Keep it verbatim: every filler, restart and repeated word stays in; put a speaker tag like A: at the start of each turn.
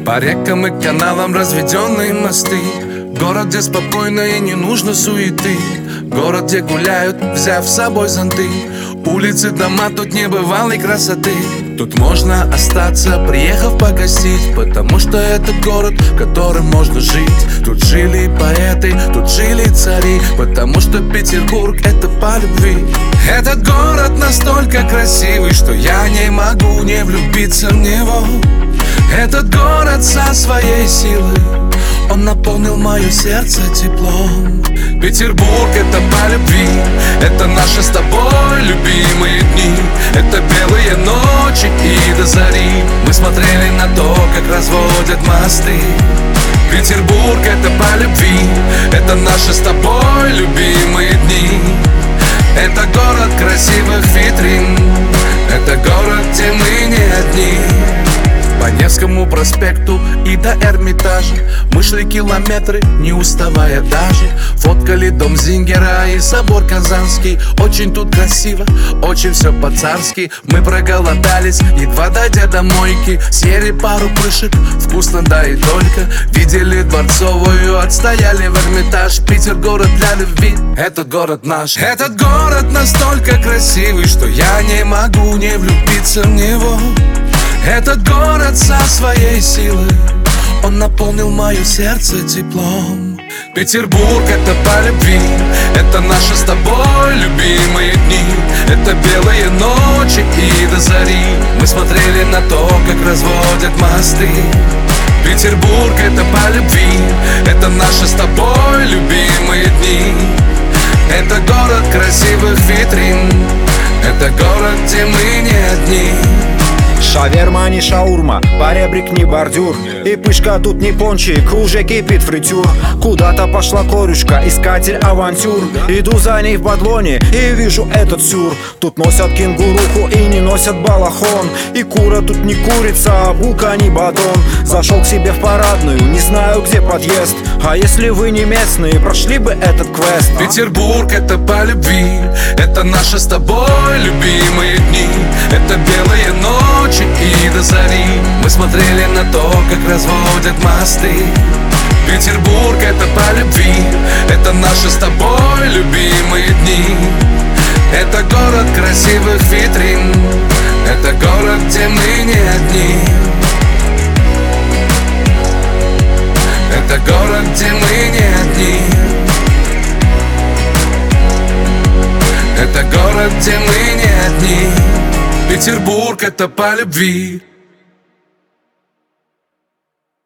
A: По рекам и каналам разведенные мосты. Город, где спокойно и не нужно суеты. Город, где гуляют, взяв с собой зонты. Улицы, дома тут небывалой красоты. Тут можно остаться, приехав погостить, потому что это город, в котором можно жить. Тут жили поэты, тут жили цари, потому что Петербург — это по любви. Этот город настолько красивый, что я не могу не влюбиться в него. Этот город со своей силой, он наполнил мое сердце теплом. Петербург — это по любви, это наши с тобой любимые дни. Это белые ночи и до зари, мы смотрели на то, как разводят мосты. Петербург — это по любви, это наши с тобой любимые дни. Это город красивых витрин, это город, где мы не одни. По Невскому проспекту и до Эрмитажа мы шли километры, не уставая даже. Фоткали дом Зингера и собор Казанский. Очень тут красиво, очень все по-царски. Мы проголодались, едва дойдя до мойки. Съели пару пышек, вкусно да и только. Видели Дворцовую, отстояли в Эрмитаж. Питер — город для любви, этот город наш. Этот город настолько красивый, что я не могу не влюбиться в него. Этот город со своей силой, он наполнил мое сердце теплом. Петербург — это по любви, это наши с тобой любимые дни. Это белые ночи и до зари, мы смотрели на то, как разводят мосты. Петербург — это по любви, это наши с тобой любимые дни. Это город красивых витрин, это город, где мы не одни.
B: Шаверма не шаурма, поребрик не бордюр. И пышка тут не пончик, уже кипит фритюр. Куда-то пошла корюшка, искатель авантюр. Иду за ней в бадлоне и вижу этот сюр. Тут носят кенгуруху и не носят балахон. И кура тут не курица, а булка не батон. Зашел к себе в парадную, не знаю, где подъезд. А если вы не местные, прошли бы этот квест.
A: Петербург — это по любви, это наши с тобой любимые дни. Это белые ночи и до зари, мы смотрели на то, как разводят мосты. Петербург — это по любви, это наши с тобой любимые дни. Это город красивых витрин, это город, где мы не одни. Это город, где мы не одни. Это город, где мы не одни. Петербург — это по любви.